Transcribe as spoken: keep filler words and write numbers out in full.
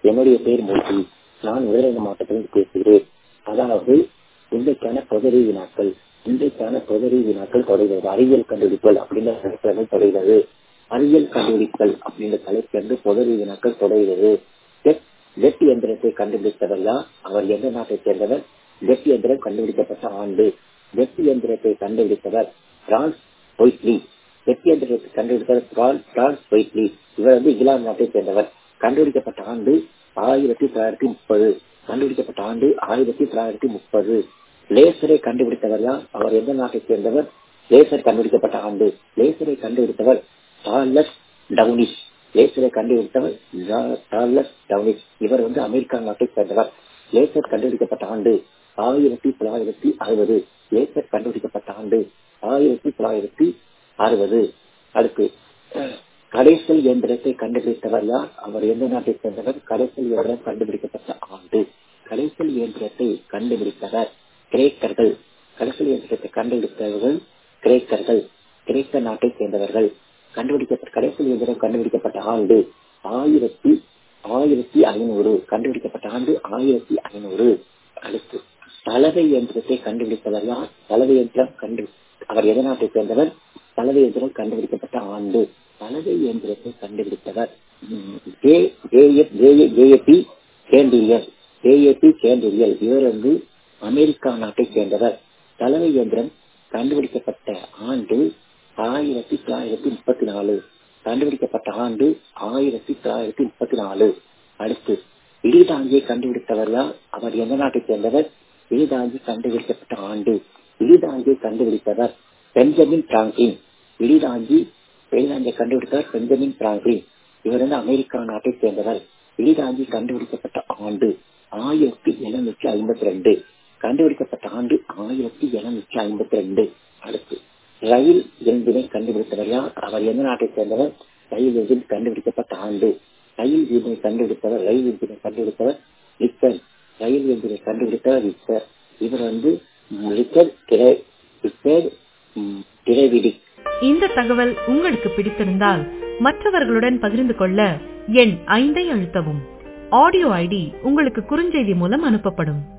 என்னுடைய பேர் மூர்த்தி. நான் விருதுநகர் மாவட்டத்தில் பேசுகிறேன். அதாவது இன்றைக்கான பொதறி வினாக்கள் இன்றைக்கான பொதறி வினாக்கள் தொடர்கிறது. அறிவியல் கண்டுபிடிப்புகள் அப்படின்ற தலைப்பிலிருந்து தொடர்கிறது. அறிவியல் கண்டுபிடிப்புகள் அப்படின்ற தலைப்பிலிருந்து பொதறி வினாக்கள் தொடர்கிறது. ஜெட் எந்திரத்தை கண்டுபிடித்தவர் யார்? அவர் எந்த நாட்டை சேர்ந்தவர்? ஜெட் எந்திரம் கண்டுபிடிக்கப்பட்ட ஆண்டு. ஜெட் எந்திரத்தை கண்டுபிடித்தவர் பிரான்ஸ் ஒயிட்லி. ஜெட் எந்திரத்தை கண்டுபிடித்தவர் பிரான்ஸ் ஒயிட்லி. இவர் வந்து இங்கிலாந்து நாட்டை சேர்ந்தவர். கண்டுபிடிக்கப்பட்ட ஆண்டு ஆயிரத்தி தொள்ளாயிரத்தி முப்பது. கண்டுபிடிக்கப்பட்ட ஆண்டு ஆயிரத்தி தொள்ளாயிரத்தி முப்பது. லேசரை கண்டுபிடித்தவர் யார்? அவர் எந்த நாட்டை சேர்ந்தவர்? லேசர் கண்டுபிடிக்கப்பட்ட ஆண்டு. லேசரை கண்டுபிடித்தவர் சார்லஸ் டவுனிஸ். லேசரை கண்டுபிடித்தவர் சார்லஸ் டவுனிஸ். இவர் வந்து அமெரிக்கா நாட்டை சேர்ந்தவர். லேசர் கண்டுபிடிக்கப்பட்ட ஆண்டு ஆயிரத்தி தொள்ளாயிரத்தி அறுபது. லேசர் கண்டுபிடிக்கப்பட்ட ஆண்டு ஆயிரத்தி தொள்ளாயிரத்தி அறுபது. அடுத்து கடைசல் இயந்திரத்தை கண்டுபிடித்தவர் யார்? அவர் எந்த நாட்டை சேர்ந்தவர்? கடைசல் இயந்திரம் கண்டுபிடிக்கப்பட்ட ஆண்டு. கடைசல் இயந்திரத்தை கண்டுபிடித்தவர் கிரேக்கர்கள். கடைசல் இயந்திரத்தை கண்டுபிடித்தவர்கள் கிரேக்கர்கள். கிரேக்க நாட்டை சேர்ந்தவர்கள். கண்டுபிடிக்கப்பட்ட கடைசல் இயந்திரம் கண்டுபிடிக்கப்பட்ட ஆண்டு ஆயிரத்தி ஆயிரத்தி ஐநூறு. கண்டுபிடிக்கப்பட்ட ஆண்டு ஆயிரத்தி ஐநூறு. அடுத்து சலவை இயந்திரத்தை கண்டுபிடித்தவர் யார்? சலவை இயந்திரம் கண்டு அவர் எந்த நாட்டை சேர்ந்தவர்? சலவை இயந்திரம் கண்டுபிடிக்கப்பட்ட ஆண்டு. சலவை இயந்திரத்தை கண்டுபிடித்தவர் ஜேஏபி கேண்டிரியல். ஜேஏபி கேண்டிரியல். இவர் வந்து அமெரிக்கா நாட்டை சேர்ந்தவர். சலவை இயந்திரம் கண்டுபிடிக்கப்பட்ட ஆண்டு ஆயிரத்தி தொள்ளாயிரத்தி முப்பத்தி நாலு. கண்டுபிடிக்கப்பட்ட ஆண்டு ஆயிரத்தி தொள்ளாயிரத்தி முப்பத்தி நாலு. அடுத்து இடிதாங்கியை கண்டுபிடித்தவர் யார்? அவர் எந்த நாட்டை சேர்ந்தவர்? இடிதாங்கி கண்டுபிடிக்கப்பட்ட ஆண்டு. இடிதாங்கியை கண்டுபிடித்தவர் பெஞ்சமின் பிராங்கின். இடிதாங்கி இடிதாங்கியை கண்டுபிடித்தவர் பெஞ்சமின் பிராங்கின். இவர் வந்து அமெரிக்கா நாட்டை சேர்ந்தவர். இடிதாங்கி கண்டுபிடிக்கப்பட்ட ஆண்டு ஆயிரத்தி எழுநூற்றி ஐம்பத்தி ரெண்டு. கண்டுபிடிக்கப்பட்ட ஆண்டு ஆயிரத்தி எழுநூற்றி ஐம்பத்தி ரெண்டு. அடுத்து ரயில் எந்தினை கண்டுபிடித்தவர் யார்? அவர் எந்த நாட்டை சேர்ந்தவர்? ரயில் எந்தின் கண்டுபிடிக்கப்பட்ட ஆண்டு. ரயில் எந்தினை கண்டுபிடித்தவர் ரயில் எந்தினை கண்டுபிடித்தவர் ரிச்சர்ட். ரயில் எந்தினை கண்டுபிடித்தவர் ரிச்சர்ட். இவர் வந்து ரிச்சர்ட் ரிச்சர்ட் டிரெவிடிக். இந்த தகவல் உங்களுக்கு பிடித்திருந்தால் மற்றவர்களுடன் பகிர்ந்து கொள்ள எண் ஐந்தை அழுத்தவும். ஆடியோ ஐடி உங்களுக்கு குறுஞ்செய்தி மூலம் அனுப்பப்படும்.